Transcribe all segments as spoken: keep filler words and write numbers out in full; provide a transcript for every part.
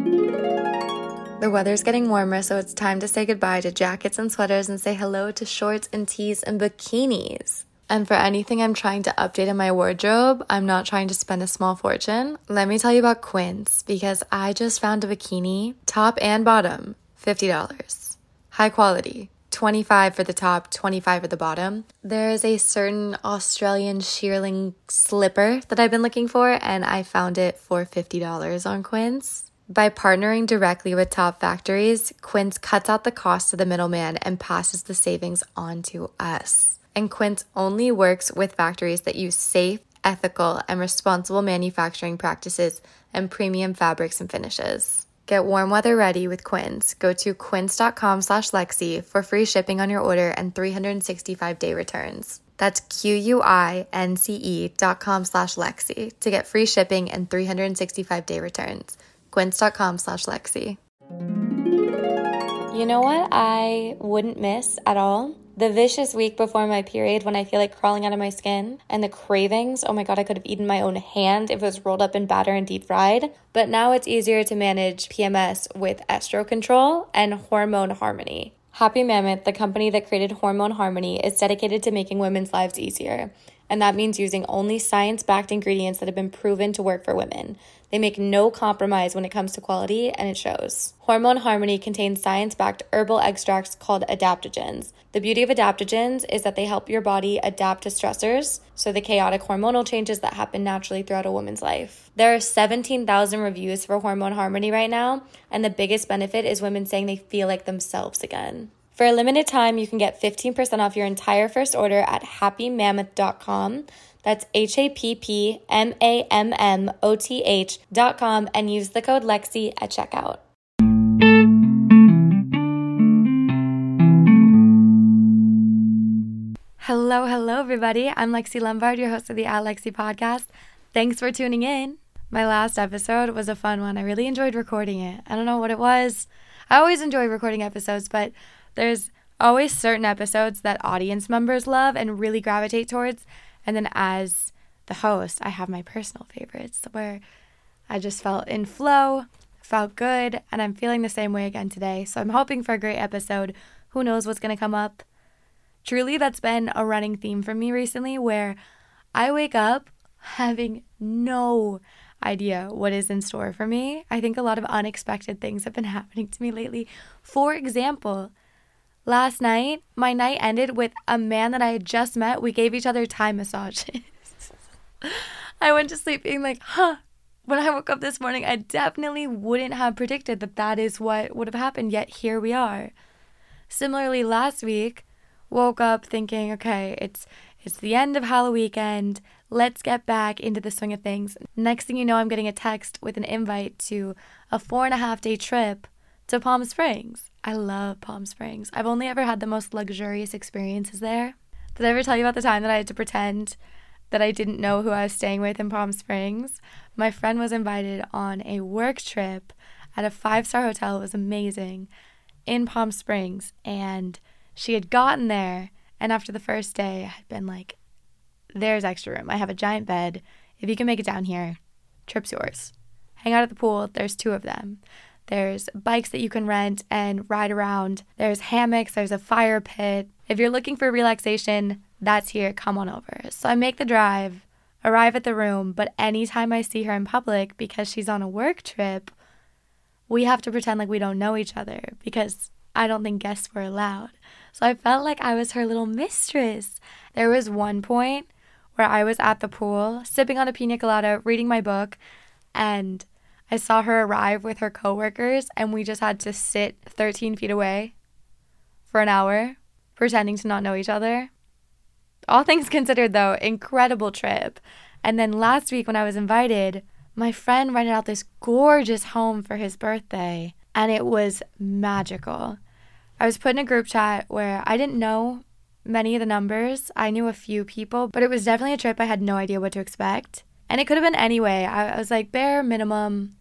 The weather's getting warmer, so it's time to say goodbye to jackets and sweaters and say hello to shorts and tees and bikinis. And for anything I'm trying to update in my wardrobe, I'm not trying to spend a small fortune. Let me tell you about Quince, because I just found a bikini, top and bottom, fifty dollars. High quality, twenty-five dollars for the top, twenty-five dollars for the bottom. There is a certain Australian shearling slipper that I've been looking for, and I found it for fifty dollars on Quince. By partnering directly with top factories, Quince cuts out the cost of the middleman and passes the savings on to us. And Quince only works with factories that use safe, ethical, and responsible manufacturing practices and premium fabrics and finishes. Get warm weather ready with Quince. Go to quince.com slash Lexi for free shipping on your order and three hundred sixty-five day returns. That's Q-U-I-N-C-E dot com slash Lexi to get free shipping and three hundred sixty-five day returns. Quince.com slash Lexi. You know what I wouldn't miss at all? The vicious week before my period when I feel like crawling out of my skin, and the cravings. Oh my God, I could have eaten my own hand if it was rolled up in batter and deep fried. But now it's easier to manage P M S with Estro Control and Hormone Harmony. Happy Mammoth, the company that created Hormone Harmony, is dedicated to making women's lives easier. And that means using only science-backed ingredients that have been proven to work for women. They make no compromise when it comes to quality, and it shows. Hormone Harmony contains science-backed herbal extracts called adaptogens. The beauty of adaptogens is that they help your body adapt to stressors, so the chaotic hormonal changes that happen naturally throughout a woman's life. There are seventeen thousand reviews for Hormone Harmony right now, and the biggest benefit is women saying they feel like themselves again. For a limited time, you can get fifteen percent off your entire first order at happy mammoth dot com. That's H A P P M A M M O T H dot com and use the code Lexi at checkout. Hello, hello, everybody. I'm Lexi Lombard, your host of the At Lexi podcast. Thanks for tuning in. My last episode was a fun one. I really enjoyed recording it. I don't know what it was. I always enjoy recording episodes, but there's always certain episodes that audience members love and really gravitate towards. And then as the host, I have my personal favorites where I just felt in flow, felt good, and I'm feeling the same way again today. So I'm hoping for a great episode. Who knows what's going to come up? Truly, that's been a running theme for me recently where I wake up having no idea what is in store for me. I think a lot of unexpected things have been happening to me lately. For example, last night, my night ended with a man that I had just met. We gave each other Thai massages. I went to sleep being like, huh. When I woke up this morning, I definitely wouldn't have predicted that that is what would have happened, yet here we are. Similarly, last week, woke up thinking, okay, it's it's the end of Halloween weekend. Let's get back into the swing of things. Next thing you know, I'm getting a text with an invite to a four and a half day trip to Palm Springs. I love Palm Springs. I've only ever had the most luxurious experiences there. Did I ever tell you about the time that I had to pretend that I didn't know who I was staying with in Palm Springs? My friend was invited on a work trip at a five-star hotel. It was amazing in Palm Springs. And she had gotten there, and after the first day, I had been like, there's extra room. I have a giant bed. If you can make it down here, trip's yours. Hang out at the pool. There's two of them. There's bikes that you can rent and ride around. There's hammocks. There's a fire pit. If you're looking for relaxation, that's here. Come on over. So I make the drive, arrive at the room, but anytime I see her in public, because she's on a work trip, we have to pretend like we don't know each other because I don't think guests were allowed. So I felt like I was her little mistress. There was one point where I was at the pool, sipping on a pina colada, reading my book, and I saw her arrive with her coworkers, and we just had to sit thirteen feet away for an hour, pretending to not know each other. All things considered, though, incredible trip. And then last week when I was invited, my friend rented out this gorgeous home for his birthday, and it was magical. I was put in a group chat where I didn't know many of the numbers. I knew a few people, but it was definitely a trip I had no idea what to expect. And it could have been any way. I, I was like, bare minimum,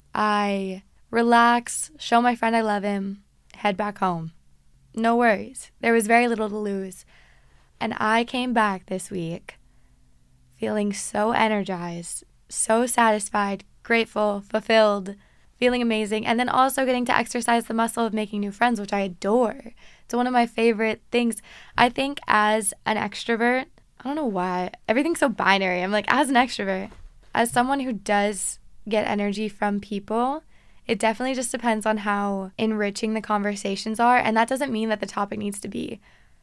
I relax, show my friend I love him, head back home. No worries. There was very little to lose. And I came back this week feeling so energized, so satisfied, grateful, fulfilled, feeling amazing, and then also getting to exercise the muscle of making new friends, which I adore. It's one of my favorite things. I think as an extrovert, I don't know why, everything's so binary. I'm like, as an extrovert, as someone who does get energy from people, it definitely just depends on how enriching the conversations are. And that doesn't mean that the topic needs to be,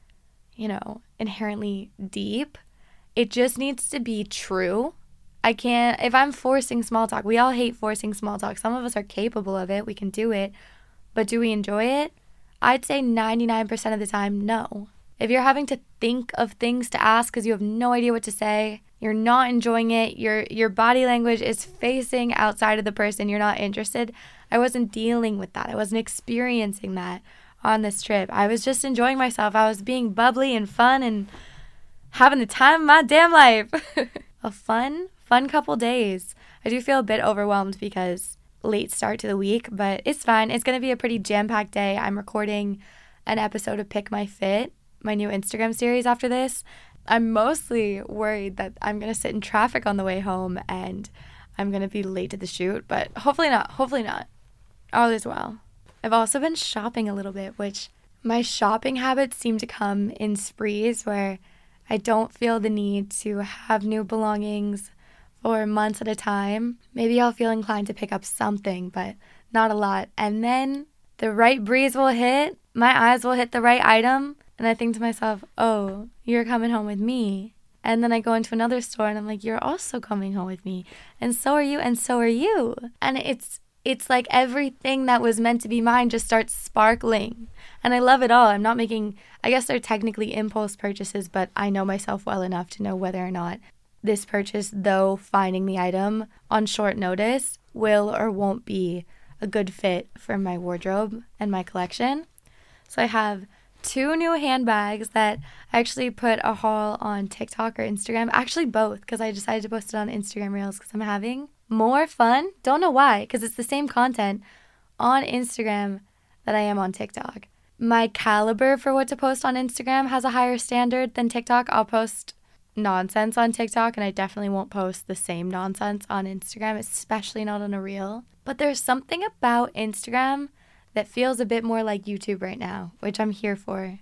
you know, inherently deep. It just needs to be true. I can't, if I'm forcing small talk, we all hate forcing small talk. Some of us are capable of it. We can do it. But do we enjoy it? I'd say ninety-nine percent of the time, no. If you're having to think of things to ask because you have no idea what to say, you're not enjoying it, your your body language is facing outside of the person, you're not interested. I wasn't dealing with that. I wasn't experiencing that on this trip. I was just enjoying myself. I was being bubbly and fun and having the time of my damn life. A fun, fun couple days. I do feel a bit overwhelmed because late start to the week, but it's fine. It's going to be a pretty jam-packed day. I'm recording an episode of Pick My Fit, my new Instagram series after this. I'm mostly worried that I'm going to sit in traffic on the way home and I'm going to be late to the shoot, but hopefully not. Hopefully not. All is well. I've also been shopping a little bit, which my shopping habits seem to come in sprees where I don't feel the need to have new belongings for months at a time. Maybe I'll feel inclined to pick up something, but not a lot. And then the right breeze will hit, my eyes will hit the right item, and I think to myself, oh, you're coming home with me. And then I go into another store and I'm like, you're also coming home with me. And so are you, and so are you. And it's it's like everything that was meant to be mine just starts sparkling. And I love it all. I'm not making, I guess they're technically impulse purchases, but I know myself well enough to know whether or not this purchase, though finding the item on short notice, will or won't be a good fit for my wardrobe and my collection. So I have two new handbags that I actually put a haul on TikTok or Instagram. Actually both, because I decided to post it on Instagram Reels because I'm having more fun. Don't know why, because it's the same content on Instagram that I am on TikTok. My caliber for what to post on Instagram has a higher standard than TikTok. I'll post nonsense on TikTok and I definitely won't post the same nonsense on Instagram, especially not on a reel. But there's something about Instagram that feels a bit more like YouTube right now, which I'm here for.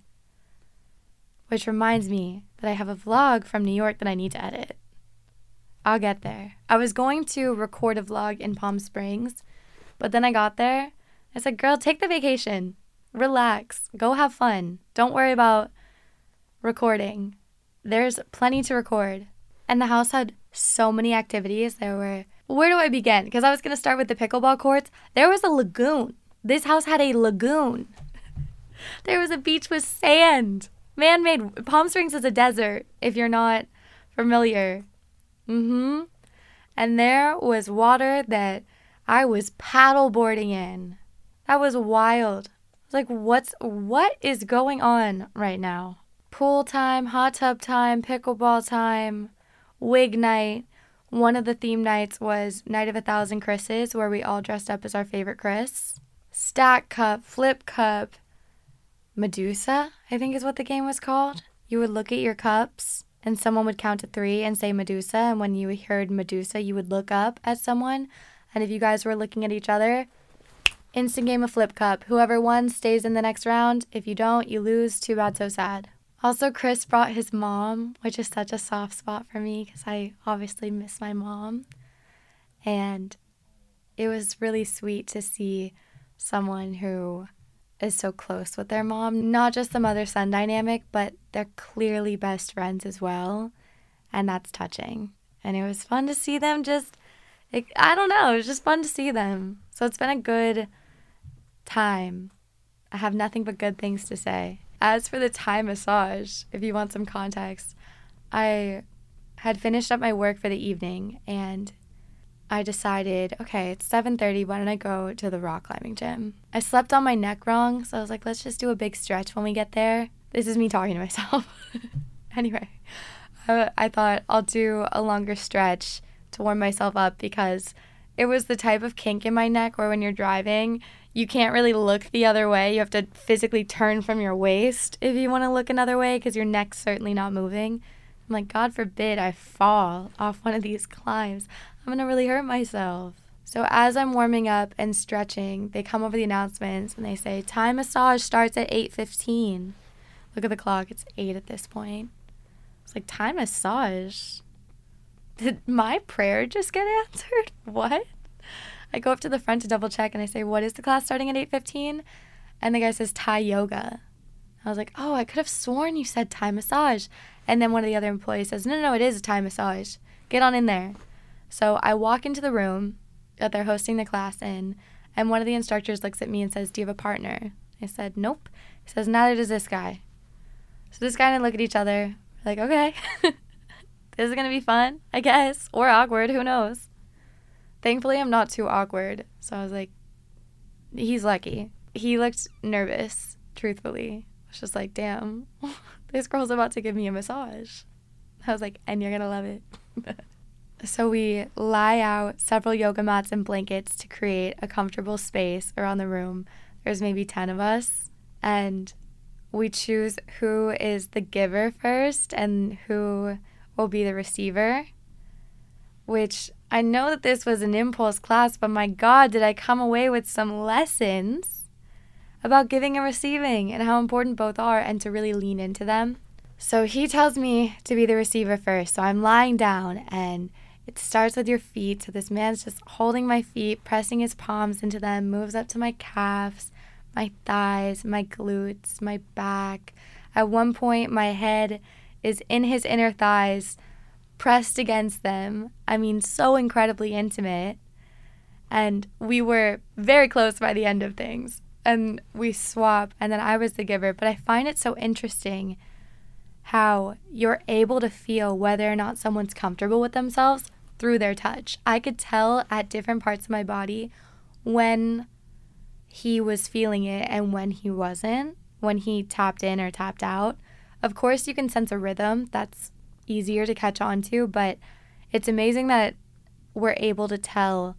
Which reminds me that I have a vlog from New York that I need to edit. I'll get there. I was going to record a vlog in Palm Springs, but then I got there. I said, girl, take the vacation. Relax. Go have fun. Don't worry about recording. There's plenty to record. And the house had so many activities. There were, where do I begin? Because I was going to start with the pickleball courts. There was a lagoon. This house had a lagoon. There was a beach with sand. Man-made. Palm Springs is a desert, if you're not familiar. Mm-hmm. And there was water that I was paddleboarding in. That was wild. I was like, what's, what is going on right now? Pool time, hot tub time, pickleball time, wig night. One of the theme nights was Night of a Thousand Chris's, where we all dressed up as our favorite Chris. Stack cup, flip cup, Medusa, I think is what the game was called. You would look at your cups and someone would count to three and say Medusa. And when you heard Medusa, you would look up at someone. And if you guys were looking at each other, instant game of flip cup. Whoever won stays in the next round. If you don't, you lose. Too bad, so sad. Also, Chris brought his mom, which is such a soft spot for me because I obviously miss my mom. And it was really sweet to see someone who is so close with their mom. Not just the mother-son dynamic, but they're clearly best friends as well. And that's touching. And it was fun to see them just, it, I don't know, it was just fun to see them. So it's been a good time. I have nothing but good things to say. As for the Thai massage, if you want some context, I had finished up my work for the evening and I decided, okay, it's seven thirty, why don't I go to the rock climbing gym? I slept on my neck wrong, so I was like, let's just do a big stretch when we get there. This is me talking to myself. Anyway, I, I thought I'll do a longer stretch to warm myself up because it was the type of kink in my neck where when you're driving, you can't really look the other way. You have to physically turn from your waist if you want to look another way because your neck's certainly not moving. I'm like, God forbid I fall off one of these climbs. I'm going to really hurt myself. So as I'm warming up and stretching, they come over the announcements and they say, Thai massage starts at eight fifteen. Look at the clock. It's eight at this point. It's like, Thai massage? Did my prayer just get answered? What? I go up to the front to double check and I say, what is the class starting at eight fifteen? And the guy says, Thai yoga. I was like, oh, I could have sworn you said Thai massage. And then one of the other employees says, no, no, no, it is a Thai massage. Get on in there. So I walk into the room that they're hosting the class in, and one of the instructors looks at me and says, do you have a partner? I said, nope. He says, neither does this guy. So this guy and I look at each other, we're like, okay, this is going to be fun, I guess, or awkward, who knows. Thankfully, I'm not too awkward, so I was like, he's lucky. He looked nervous, truthfully. I was just like, damn, this girl's about to give me a massage. I was like, and you're going to love it. So we lie out several yoga mats and blankets to create a comfortable space around the room. There's maybe ten of us, and we choose who is the giver first and who will be the receiver, which I know that this was an impulse class, but my God, did I come away with some lessons about giving and receiving and how important both are and to really lean into them. So he tells me to be the receiver first. So I'm lying down and it starts with your feet. So this man's just holding my feet, pressing his palms into them, moves up to my calves, my thighs, my glutes, my back. At one point, my head is in his inner thighs, pressed against them. I mean, so incredibly intimate. And we were very close by the end of things. And we swap, and then I was the giver. But I find it so interesting how you're able to feel whether or not someone's comfortable with themselves through their touch. I could tell at different parts of my body when he was feeling it and when he wasn't, when he tapped in or tapped out. Of course, you can sense a rhythm. That's easier to catch on to, but it's amazing that we're able to tell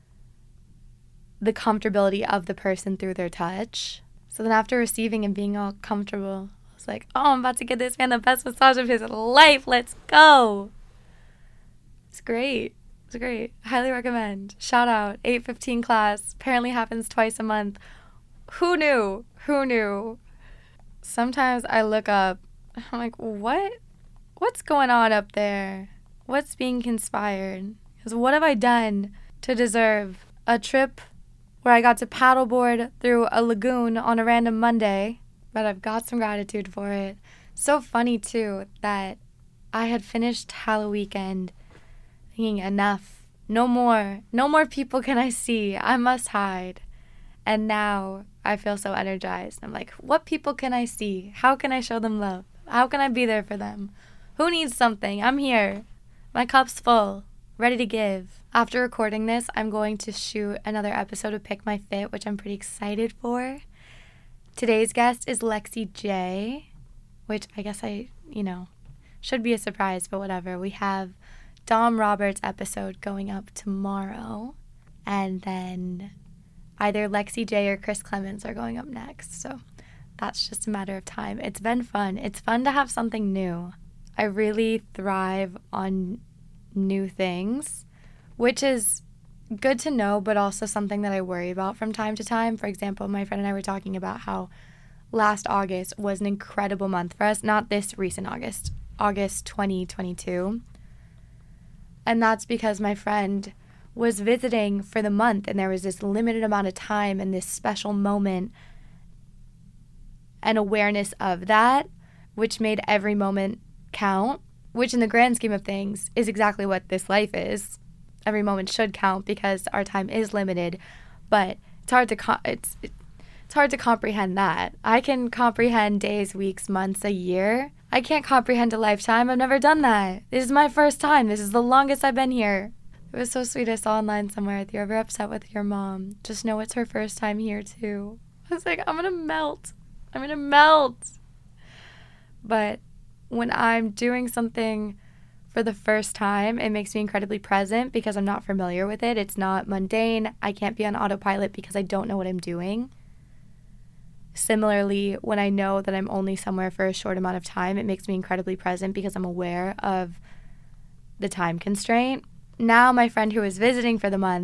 the comfortability of the person through their touch. So then after receiving and being all comfortable, I was like, oh, I'm about to give this man the best massage of his life. Let's go. It's great. It's great. Highly recommend. Shout out. eight fifteen class. Apparently happens twice a month. Who knew? Who knew? Sometimes I look up. I'm like, what? What's going on up there? What's being conspired? Because what have I done to deserve a trip where I got to paddleboard through a lagoon on a random Monday? But I've got some gratitude for it. So funny, too, that I had finished Halloween weekend thinking, enough. No more. No more people can I see. I must hide. And now I feel so energized. I'm like, what people can I see? How can I show them love? How can I be there for them? Who needs something? I'm here. My cup's full. Ready to give. After recording this, I'm going to shoot another episode of Pick My Fit, which I'm pretty excited for. Today's guest is Lexi J, which I guess I, you know, should be a surprise, but whatever. We have Dom Roberts' episode going up tomorrow, and then either Lexi J or Chris Clemens are going up next, so that's just a matter of time. It's been fun. It's fun to have something new. I really thrive on new things, which is good to know, but also something that I worry about from time to time. For example, my friend and I were talking about how last August was an incredible month for us. Not this recent August, August twenty twenty-two. And that's because my friend was visiting for the month, and there was this limited amount of time and this special moment and awareness of that, which made every moment count, which in the grand scheme of things is exactly what this life is. Every moment should count because our time is limited, but it's hard to co- it's it's hard to comprehend that. I can comprehend days, weeks, months, a year. I can't comprehend a lifetime. I've never done that. This is my first time. This is the longest I've been here. It was so sweet. I saw online somewhere, if you're ever upset with your mom, just know it's her first time here too. I was like, I'm gonna melt. I'm gonna melt. But when I'm doing something for the first time, it makes me incredibly present because I'm not familiar with it. It's not mundane. I can't be on autopilot because I don't know what I'm doing. Similarly, when I know that I'm only somewhere for a short amount of time, it makes me incredibly present because I'm aware of the time constraint. Now my friend who was visiting for the month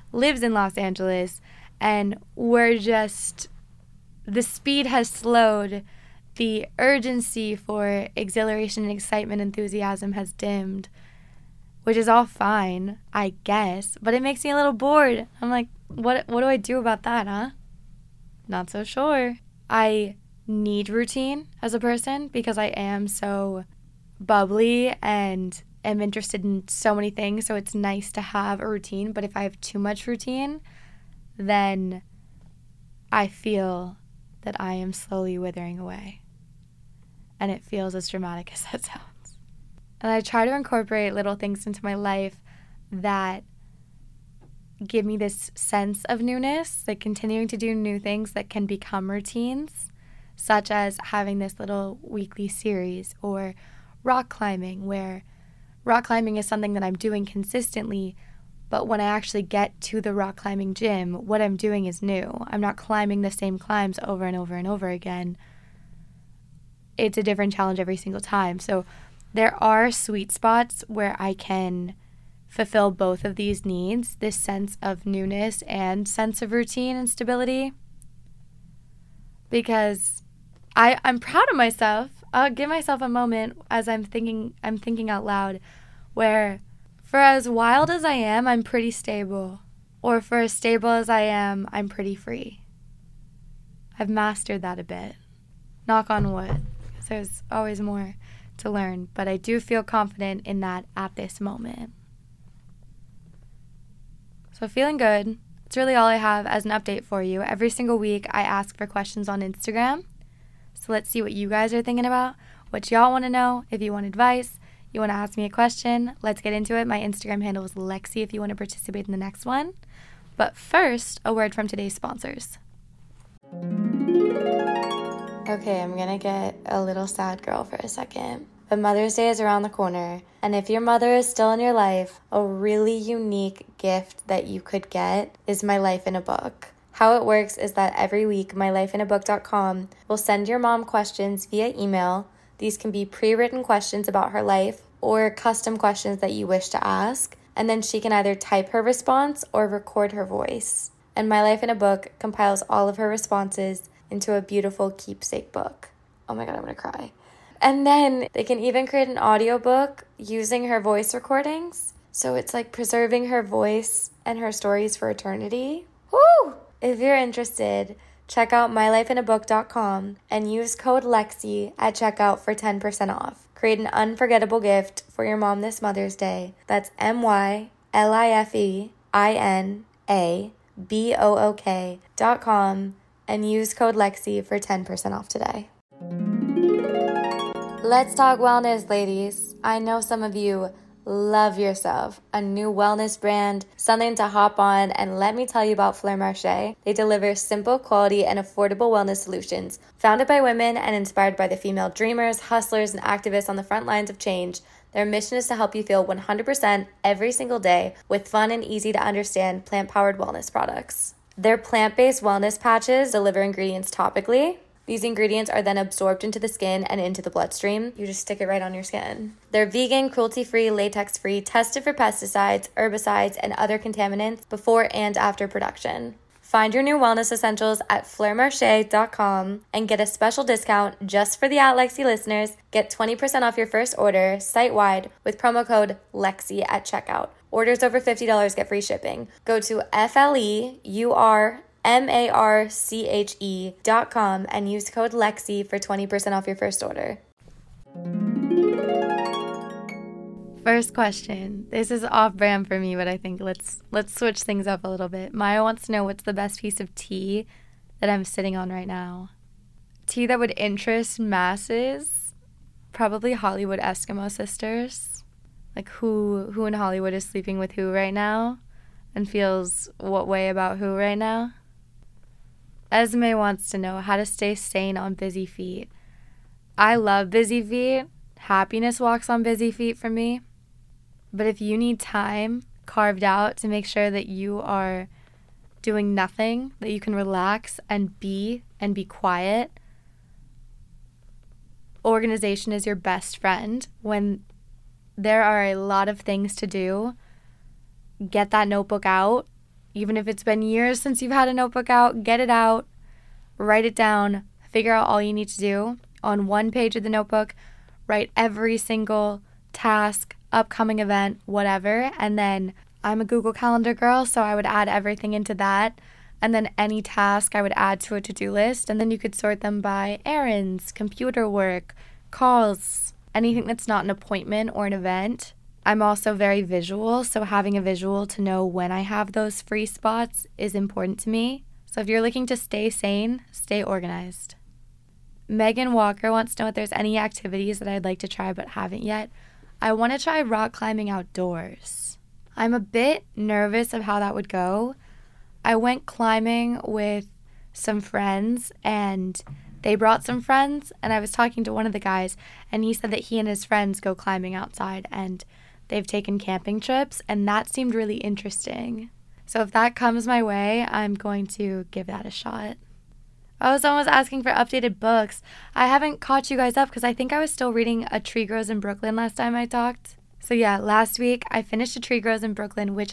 lives in Los Angeles, and we're just, the speed has slowed, the urgency for exhilaration and excitement, enthusiasm has dimmed, which is all fine, I guess, but it makes me a little bored. I'm like, what what do I do about that, huh? Not so sure. I need routine as a person because I am so bubbly and am interested in so many things, so it's nice to have a routine, but if I have too much routine, then I feel that I am slowly withering away. And it feels as dramatic as that sounds. And I try to incorporate little things into my life that give me this sense of newness, like continuing to do new things that can become routines, such as having this little weekly series, or rock climbing, where rock climbing is something that I'm doing consistently, but when I actually get to the rock climbing gym, what I'm doing is new. I'm not climbing the same climbs over and over and over again. It's a different challenge every single time. So there are sweet spots where I can fulfill both of these needs, this sense of newness and sense of routine and stability. Because I, I'm proud of myself. I'll give myself a moment as I'm thinking I'm thinking out loud, where for as wild as I am, I'm pretty stable. Or for as stable as I am, I'm pretty free. I've mastered that a bit. Knock on wood. There's always more to learn, but I do feel confident in that at this moment. So feeling good. It's really all I have as an update for you. Every single week I ask for questions on Instagram. So let's see what you guys are thinking about, what y'all want to know. If you want advice, you want to ask me a question, let's get into it. My Instagram handle is Lexi if you want to participate in the next one. But first, a word from today's sponsors. Okay, I'm gonna get a little sad girl for a second. But Mother's Day is around the corner, and if your mother is still in your life, a really unique gift that you could get is My Life in a Book. How it works is that every week, my life in a book dot com will send your mom questions via email. These can be pre-written questions about her life or custom questions that you wish to ask, and then she can either type her response or record her voice. And My Life in a Book compiles all of her responses into a beautiful keepsake book. Oh my god, I'm gonna cry. And then they can even create an audiobook using her voice recordings. So it's like preserving her voice and her stories for eternity. Woo! If you're interested, check out my life in a book dot com and use code Lexi at checkout for ten percent off. Create an unforgettable gift for your mom this Mother's Day. That's M Y L I F E I N A B O O K dot com and use code Lexi for ten percent off today. Let's talk wellness, ladies. I know some of you love yourself a new wellness brand, something to hop on, and let me tell you about Fleur Marché. They deliver simple, quality, and affordable wellness solutions. Founded by women and inspired by the female dreamers, hustlers, and activists on the front lines of change, their mission is to help you feel one hundred percent every single day with fun and easy to understand plant-powered wellness products. Their plant-based wellness patches deliver ingredients topically. These ingredients are then absorbed into the skin and into the bloodstream. You just stick it right on your skin. They're vegan, cruelty-free, latex-free, tested for pesticides, herbicides, and other contaminants before and after production. Find your new wellness essentials at fleur marché dot com and get a special discount just for the At Lexi listeners. Get twenty percent off your first order site-wide with promo code Lexi at checkout. Orders over fifty dollars get free shipping. Go to F L E U R M A R C H E dot com and use code Lexi for twenty percent off your first order. First question. This is off brand for me, but I think let's let's switch things up a little bit. Maya wants to know what's the best piece of tea that I'm sitting on right now. Tea that would interest masses, probably Hollywood Eskimo sisters. Like who who in Hollywood is sleeping with who right now and feels what way about who right now? Esme wants to know how to stay sane on busy feet. I love busy feet. Happiness walks on busy feet for me. But if you need time carved out to make sure that you are doing nothing, that you can relax and be and be quiet, organization is your best friend. When there are a lot of things to do, get that notebook out Even if it's been years since you've had a notebook out, get it out, write it down, figure out all you need to do. On one page of the notebook, write every single task, upcoming event, whatever. And then I'm a Google Calendar girl, so I would add everything into that. And then any task I would add to a to-do list. And then you could sort them by errands, computer work, calls, anything that's not an appointment or an event. I'm also very visual, so having a visual to know when I have those free spots is important to me. So if you're looking to stay sane, stay organized. Megan Walker wants to know if there's any activities that I'd like to try but haven't yet. I want to try rock climbing outdoors. I'm a bit nervous of how that would go. I went climbing with some friends and they brought some friends, and I was talking to one of the guys and he said that he and his friends go climbing outside and they've taken camping trips, and that seemed really interesting. So if that comes my way, I'm going to give that a shot. Oh, someone was asking for updated books. I haven't caught you guys up because I think I was still reading A Tree Grows in Brooklyn last time I talked. So yeah, last week I finished A Tree Grows in Brooklyn, which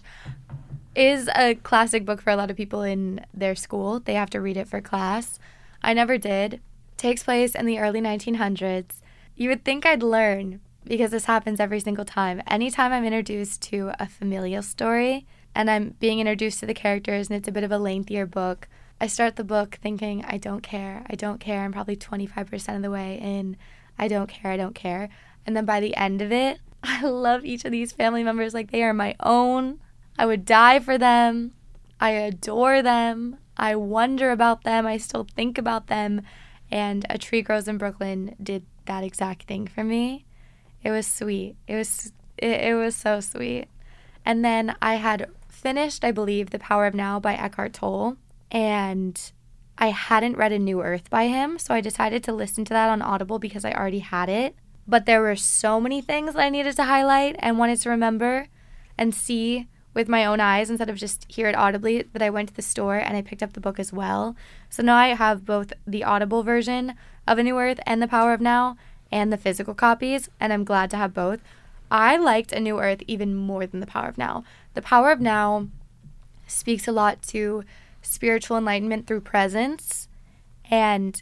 is a classic book for a lot of people in their school. They have to read it for class. I never did. It takes place in the early nineteen hundreds. You would think I'd learn because this happens every single time. Anytime I'm introduced to a familial story and I'm being introduced to the characters and it's a bit of a lengthier book, I start the book thinking, I don't care, I don't care. I'm probably twenty-five percent of the way in. I don't care, I don't care. And then by the end of it, I love each of these family members like they are my own. I would die for them. I adore them. I wonder about them. I still think about them. And A Tree Grows in Brooklyn did that exact thing for me. It was sweet. It was it, it was so sweet. And then I had finished, I believe, The Power of Now by Eckhart Tolle. And I hadn't read A New Earth by him, so I decided to listen to that on Audible because I already had it. But there were so many things that I needed to highlight and wanted to remember and see with my own eyes instead of just hear it audibly that I went to the store and I picked up the book as well. So now I have both the Audible version of A New Earth and The Power of Now and the physical copies, and I'm glad to have both. I liked A New Earth even more than The Power of Now. The Power of Now speaks a lot to spiritual enlightenment through presence, and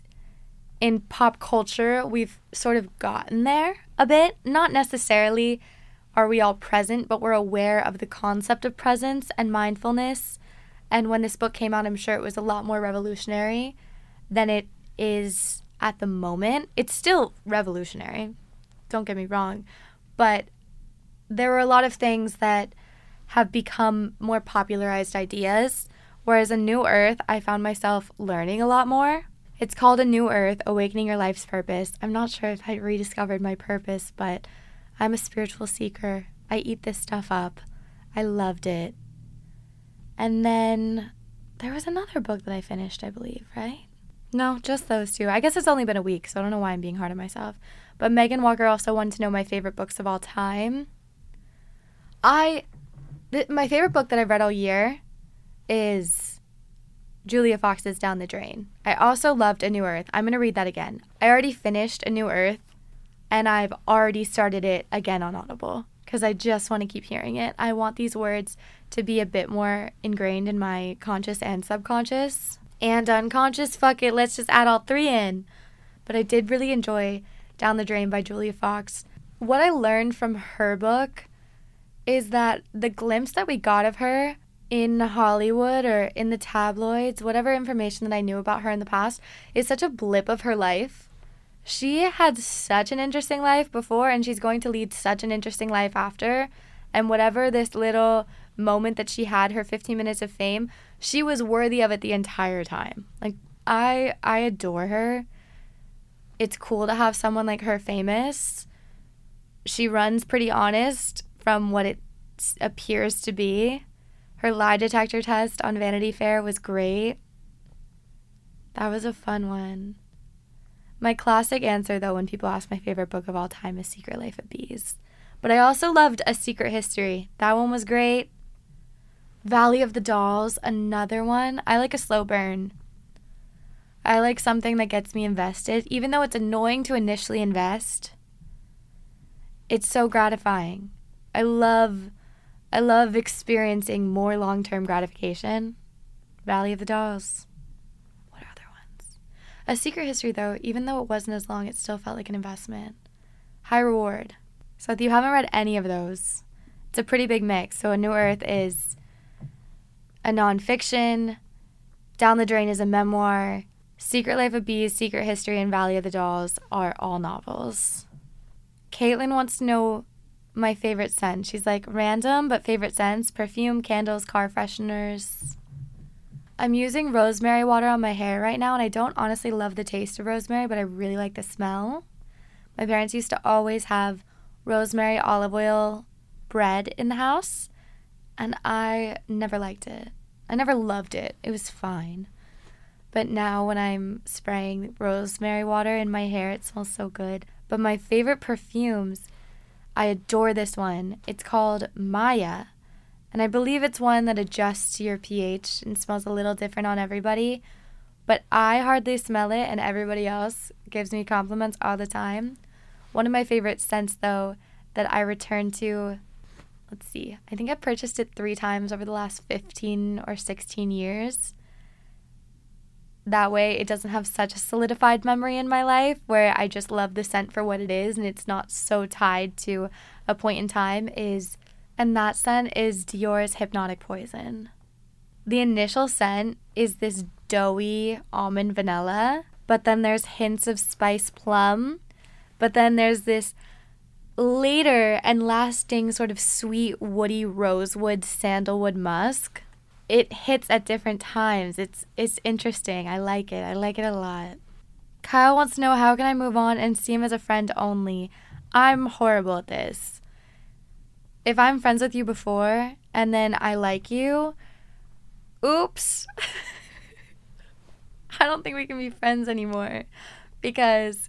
in pop culture we've sort of gotten there a bit. Not necessarily are we all present, but we're aware of the concept of presence and mindfulness. And when this book came out, I'm sure it was a lot more revolutionary than it is at the moment. It's still revolutionary, don't get me wrong, but there were a lot of things that have become more popularized ideas. Whereas A New Earth, I found myself learning a lot more. It's called A New Earth, Awakening Your Life's Purpose. I'm not sure if I rediscovered my purpose, but I'm a spiritual seeker. I eat this stuff up. I loved it. And then there was another book that I finished, I believe, right? No, just those two. I guess it's only been a week, so I don't know why I'm being hard on myself. But Megan Walker also wanted to know my favorite books of all time. I, th- my favorite book that I've read all year is Julia Fox's Down the Drain. I also loved A New Earth. I'm going to read that again. I already finished A New Earth, and I've already started it again on Audible because I just want to keep hearing it. I want these words to be a bit more ingrained in my conscious and subconscious and unconscious. Fuck it, let's just add all three in. But I did really enjoy Down the Drain by Julia Fox. What I learned from her book is that the glimpse that we got of her in Hollywood or in the tabloids, whatever information that I knew about her in the past, is such a blip of her life. She had such an interesting life before, and she's going to lead such an interesting life after. And whatever this little moment that she had, her fifteen minutes of fame, she was worthy of it the entire time. Like, I I adore her. It's cool to have someone like her famous. She runs pretty honest from what it appears to be. Her lie detector test on Vanity Fair was great. That was a fun one. My classic answer, though, when people ask my favorite book of all time is Secret Life of Bees. But I also loved A Secret History. That one was great. Valley of the Dolls, another one. I like a slow burn. I like something that gets me invested. Even though it's annoying to initially invest, it's so gratifying. I love I love experiencing more long-term gratification. Valley of the Dolls. What are other ones? A Secret History, though, even though it wasn't as long, it still felt like an investment. High Reward. So if you haven't read any of those, it's a pretty big mix. So A New Earth is a nonfiction. Down the Drain is a memoir. Secret Life of Bees, Secret History, and Valley of the Dolls are all novels. Caitlin wants to know my favorite scent. She's like, random, but favorite scents: perfume, candles, car fresheners. I'm using rosemary water on my hair right now, and I don't honestly love the taste of rosemary, but I really like the smell. My parents used to always have rosemary olive oil bread in the house, and I never liked it. I never loved it. It was fine. But now when I'm spraying rosemary water in my hair, it smells so good. But my favorite perfumes, I adore this one. It's called Maya, and I believe it's one that adjusts to your pH and smells a little different on everybody. But I hardly smell it, and everybody else gives me compliments all the time. One of my favorite scents, though, that I return to, let's see, I think I've purchased it three times over the last fifteen or sixteen years. That way it doesn't have such a solidified memory in my life where I just love the scent for what it is and it's not so tied to a point in time is, and that scent is Dior's Hypnotic Poison. The initial scent is this doughy almond vanilla, but then there's hints of spice plum, but then there's this later and lasting sort of sweet woody rosewood sandalwood musk. It hits at different times. It's it's interesting. I like it. I like it a lot. Kyle wants to know, how can I move on and see him as a friend only? I'm horrible at this. If I'm friends with you before and then I like you, oops. I don't think we can be friends anymore because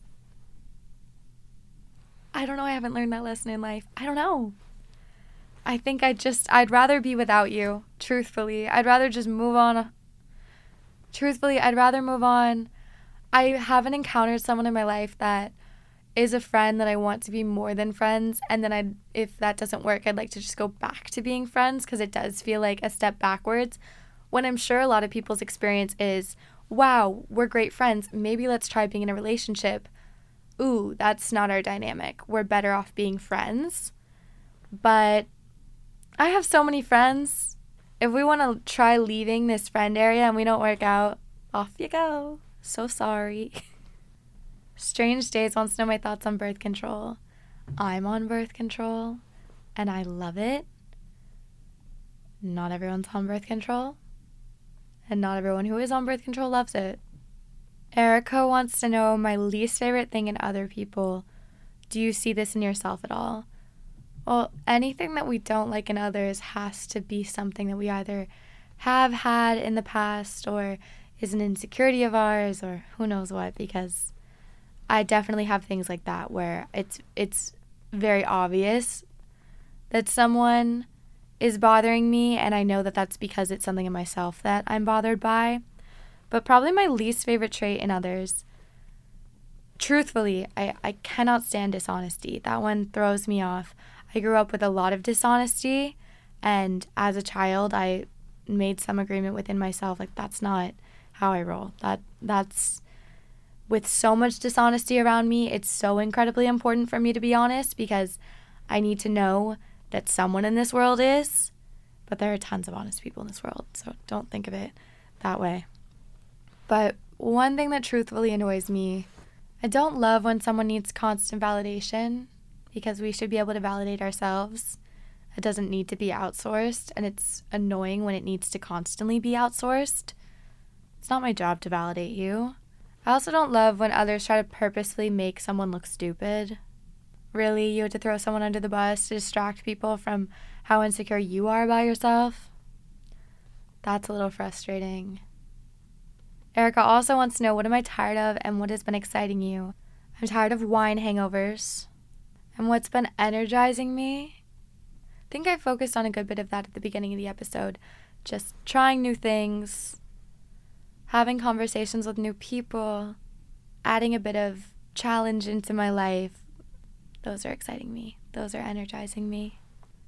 I don't know. I haven't learned that lesson in life. I don't know. I think I just, I'd rather be without you, truthfully. I'd rather just move on. Truthfully, I'd rather move on. I haven't encountered someone in my life that is a friend that I want to be more than friends. And then I'd, if that doesn't work, I'd like to just go back to being friends because it does feel like a step backwards. When I'm sure a lot of people's experience is, wow, we're great friends. Maybe let's try being in a relationship. Ooh, that's not our dynamic. We're better off being friends. But I have so many friends. If we want to try leaving this friend area and we don't work out, off you go. So sorry. Strange Days wants to know my thoughts on birth control. I'm on birth control, and I love it. Not everyone's on birth control, and not everyone who is on birth control loves it. Erica wants to know my least favorite thing in other people. Do you see this in yourself at all? Well, anything that we don't like in others has to be something that we either have had in the past or is an insecurity of ours or who knows what, because I definitely have things like that where it's it's very obvious that someone is bothering me, and I know that that's because it's something in myself that I'm bothered by. But probably my least favorite trait in others, truthfully, I, I cannot stand dishonesty. That one throws me off. I grew up with a lot of dishonesty, and as a child, I made some agreement within myself, like, that's not how I roll. That that's, with so much dishonesty around me, it's so incredibly important for me to be honest, because I need to know that someone in this world is, but there are tons of honest people in this world, so don't think of it that way. But one thing that truthfully annoys me, I don't love when someone needs constant validation, because we should be able to validate ourselves. It doesn't need to be outsourced, and it's annoying when it needs to constantly be outsourced. It's not my job to validate you. I also don't love when others try to purposefully make someone look stupid. Really, you had to throw someone under the bus to distract people from how insecure you are about yourself? That's a little frustrating. Erica also wants to know, what am I tired of and what has been exciting you? I'm tired of wine hangovers. And what's been energizing me? I think I focused on a good bit of that at the beginning of the episode. Just trying new things, having conversations with new people, adding a bit of challenge into my life. Those are exciting me. Those are energizing me.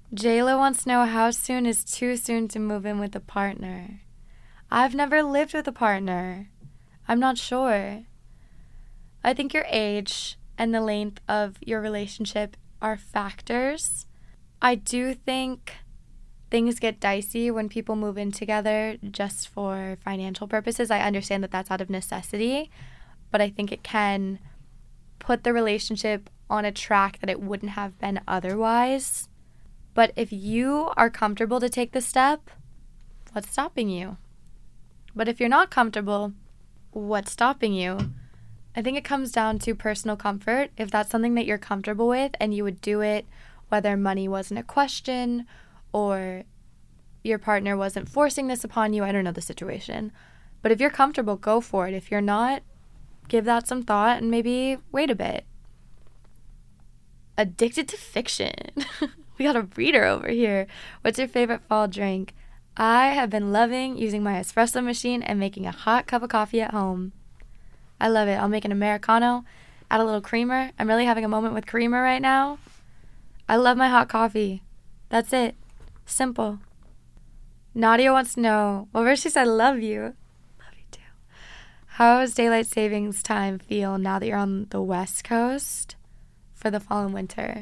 Jayla wants to know, how soon is too soon to move in with a partner? I've never lived with a partner. I'm not sure. I think your age and the length of your relationship are factors. I do think things get dicey when people move in together just for financial purposes. I understand that that's out of necessity, but I think it can put the relationship on a track that it wouldn't have been otherwise. But if you are comfortable to take the step, what's stopping you? But if you're not comfortable, what's stopping you? I think it comes down to personal comfort. If that's something that you're comfortable with and you would do it, whether money wasn't a question or your partner wasn't forcing this upon you, I don't know the situation. But if you're comfortable, go for it. If you're not, give that some thought and maybe wait a bit. Addicted to fiction. We got a reader over here. What's your favorite fall drink? I have been loving using my espresso machine and making a hot cup of coffee at home. I love it. I'll make an Americano, add a little creamer. I'm really having a moment with creamer right now. I love my hot coffee. That's it. Simple. Nadia wants to know, well, first she said, love you. Love you too. How does daylight savings time feel now that you're on the West Coast for the fall and winter?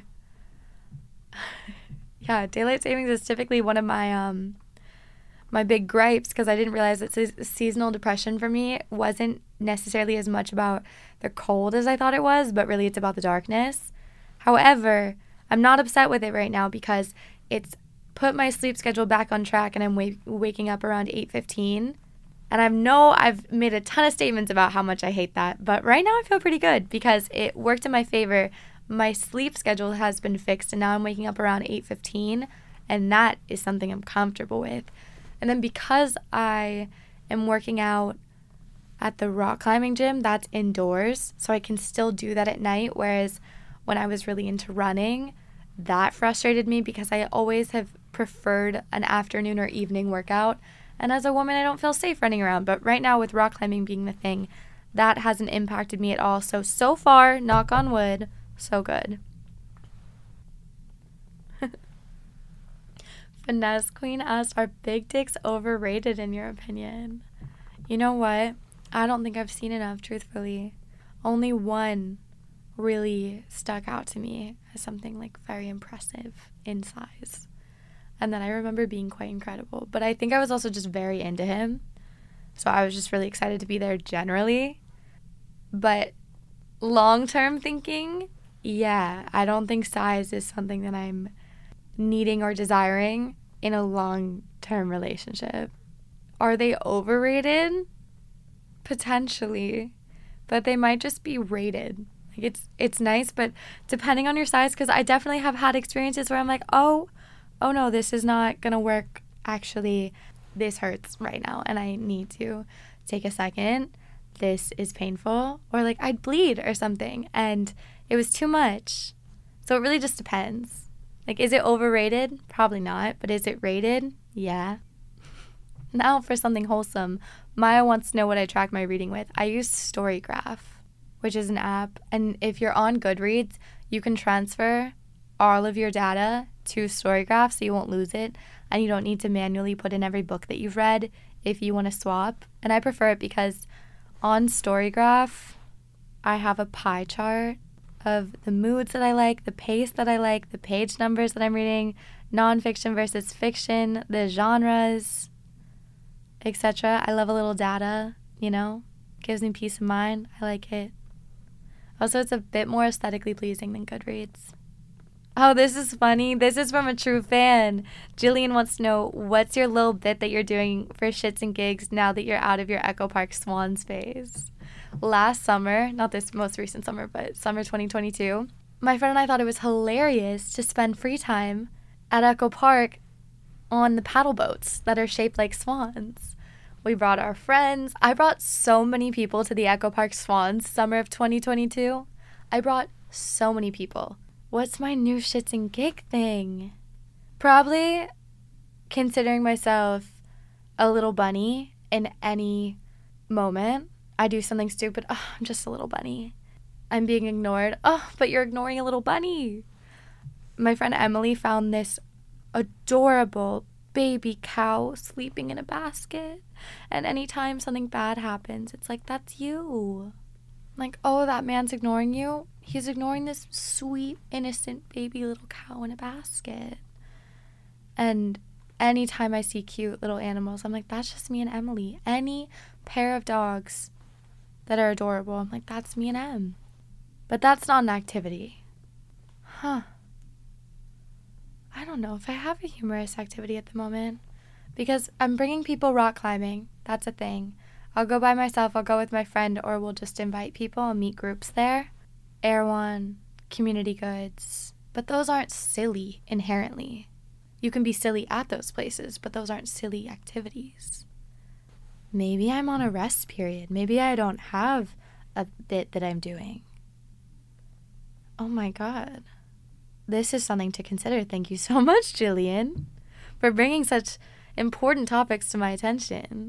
Yeah, daylight savings is typically one of my um my big gripes because I didn't realize that se- seasonal depression for me wasn't necessarily as much about the cold as I thought it was, but really it's about the darkness. However, I'm not upset with it right now because it's put my sleep schedule back on track and I'm wa- waking up around eight fifteen. And I know I've made a ton of statements about how much I hate that, but right now I feel pretty good because it worked in my favor. My sleep schedule has been fixed and now I'm waking up around eight fifteen, and that is something I'm comfortable with. And then because I am working out at the rock climbing gym, that's indoors, so I can still do that at night, whereas when I was really into running, that frustrated me because I always have preferred an afternoon or evening workout. And as a woman, I don't feel safe running around. But right now with rock climbing being the thing, that hasn't impacted me at all. So, so far, knock on wood, so good. Finesse Queen asked, are big dicks overrated in your opinion? You know what? I don't think I've seen enough, truthfully. Only one really stuck out to me as something like very impressive in size. And then I remember being quite incredible. But I think I was also just very into him. So I was just really excited to be there generally. But long-term thinking, yeah, I don't think size is something that I'm needing or desiring in a long-term relationship. Are they overrated? Potentially. But they might just be rated. Like it's it's nice, but depending on your size, because I definitely have had experiences where I'm like, oh, oh no, this is not going to work. Actually, this hurts right now and I need to take a second. This is painful. Or like I'd bleed or something and it was too much. So it really just depends. Like, is it overrated? Probably not. But is it rated? Yeah. Now for something wholesome. Maya wants to know what I track my reading with. I use Storygraph, which is an app. And if you're on Goodreads, you can transfer all of your data to Storygraph so you won't lose it. And you don't need to manually put in every book that you've read if you want to swap. And I prefer it because on Storygraph, I have a pie chart of the moods that I like, the pace that I like, the page numbers that I'm reading, nonfiction versus fiction, the genres, et cetera. I love a little data, you know, gives me peace of mind. I like it. Also, it's a bit more aesthetically pleasing than Goodreads. Oh, this is funny. This is from a true fan. Jillian wants to know, what's your little bit that you're doing for shits and gigs now that you're out of your Echo Park Swans phase? Last summer, not this most recent summer, but summer twenty twenty-two, my friend and I thought it was hilarious to spend free time at Echo Park on the paddle boats that are shaped like swans. We brought our friends. I brought so many people to the Echo Park Swans summer of twenty twenty-two. I brought so many people. What's my new shits and gig thing? Probably considering myself a little bunny in any moment. I do something stupid. Oh, I'm just a little bunny. I'm being ignored. Oh, but you're ignoring a little bunny. My friend Emily found this adorable baby cow sleeping in a basket. And anytime something bad happens, it's like, that's you. Like, oh, that man's ignoring you. He's ignoring this sweet, innocent baby little cow in a basket. And anytime I see cute little animals, I'm like, that's just me and Emily. Any pair of dogs that are adorable, I'm like, that's me and Em. But that's not an activity. Huh. I don't know if I have a humorous activity at the moment, because I'm bringing people rock climbing. That's a thing. I'll go by myself, I'll go with my friend, or we'll just invite people and meet groups there. Erewhon, Community Goods. But those aren't silly inherently. You can be silly at those places, but those aren't silly activities. Maybe I'm on a rest period. Maybe I don't have a bit that I'm doing. Oh my God. This is something to consider. Thank you so much, Jillian, for bringing such important topics to my attention.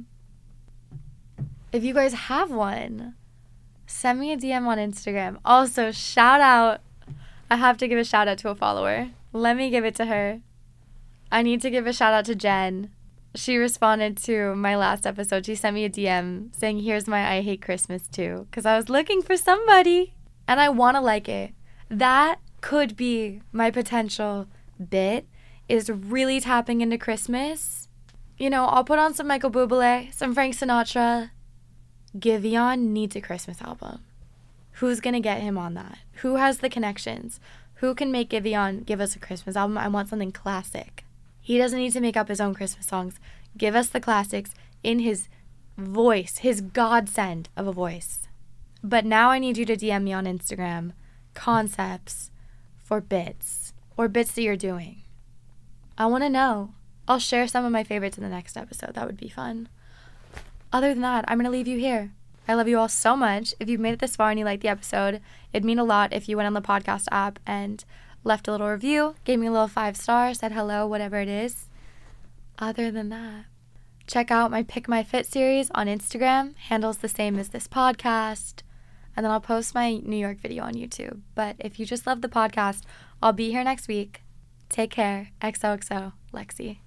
If you guys have one, send me a D M on Instagram. Also, shout out. I have to give a shout out to a follower. Let me give it to her. I need to give a shout out to Jen. She responded to my last episode. She sent me a D M saying, here's my I Hate Christmas too, because I was looking for somebody and I want to like it. That could be my potential bit, is really tapping into Christmas. You know, I'll put on some Michael Bublé, some Frank Sinatra. Giveon needs a Christmas album. Who's going to get him on that? Who has the connections? Who can make Giveon give us a Christmas album? I want something classic. He doesn't need to make up his own Christmas songs. Give us the classics in his voice, his godsend of a voice. But now I need you to D M me on Instagram concepts for bits or bits that you're doing. I want to know. I'll share some of my favorites in the next episode. That would be fun. Other than that, I'm going to leave you here. I love you all so much. If you've made it this far and you liked the episode, it'd mean a lot if you went on the podcast app and left a little review, gave me a little five star, said hello, whatever it is. Other than that, check out my Pick My Fit series on Instagram. Handle's the same as this podcast. And then I'll post my New York video on YouTube. But if you just love the podcast, I'll be here next week. Take care. X O X O, Lexi.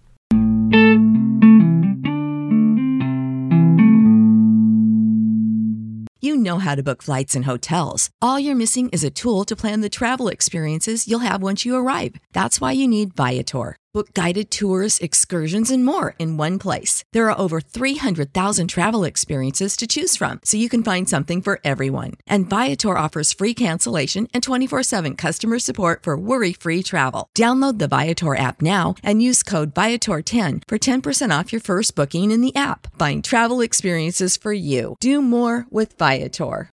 You know how to book flights and hotels. All you're missing is a tool to plan the travel experiences you'll have once you arrive. That's why you need Viator. Book guided tours, excursions, and more in one place. There are over three hundred thousand travel experiences to choose from, so you can find something for everyone. And Viator offers free cancellation and twenty-four seven customer support for worry-free travel. Download the Viator app now and use code Viator ten for ten percent off your first booking in the app. Find travel experiences for you. Do more with Viator.